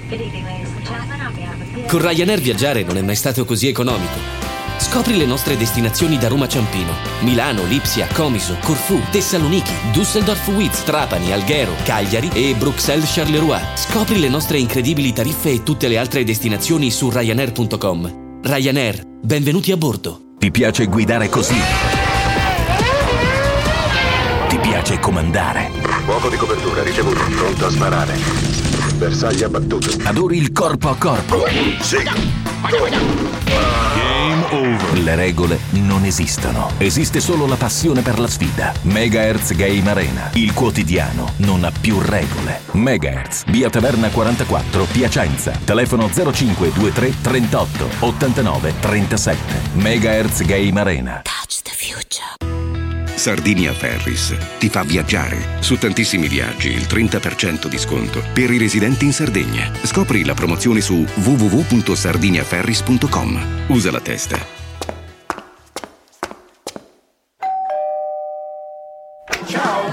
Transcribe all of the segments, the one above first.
Con Ryanair viaggiare non è mai stato così economico. Scopri le nostre destinazioni da Roma Ciampino, Milano, Lipsia, Comiso, Corfù, Tessaloniki, Düsseldorf-Witz, Trapani, Alghero, Cagliari e Bruxelles-Charleroi. Scopri le nostre incredibili tariffe e tutte le altre destinazioni su Ryanair.com. Ryanair, benvenuti a bordo. Ti piace guidare così? Ti piace comandare? Fuoco di copertura ricevuto, pronto a sparare. Bersagli abbattuto. Adori il corpo a corpo? Sì. Game over. Le regole non esistono. Esiste solo la passione per la sfida. Megahertz Game Arena. Il quotidiano non ha più regole. Megahertz, via Taverna 44, Piacenza. Telefono 0523 38 89 37. Megahertz Game Arena. Touch the future. Sardinia Ferries ti fa viaggiare. Su tantissimi viaggi il 30% di sconto per i residenti in Sardegna. Scopri la promozione su www.sardiniaferries.com. Usa la testa. Ciao.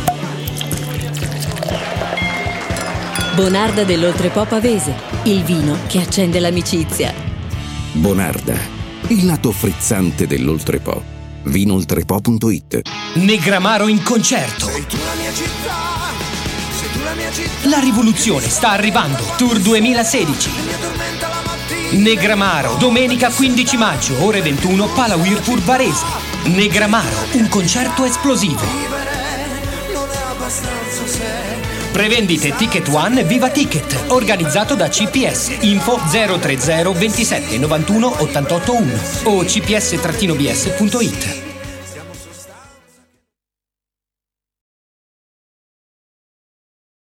Bonarda dell'Oltrepo Pavese, il vino che accende l'amicizia. Bonarda, il lato frizzante dell'Oltrepo. Vinoltrepo.it. Negramaro in concerto. Sei tu la mia città, sei tu la mia città. La rivoluzione sta arrivando. Tour 2016. Negramaro, domenica 15 maggio, ore 21, Pala Whirlpool Varese. Negramaro, un concerto esplosivo. Prevendite Ticket One e Viva Ticket, organizzato da CPS. Info 030 27 91 88 1 o cps-bs.it.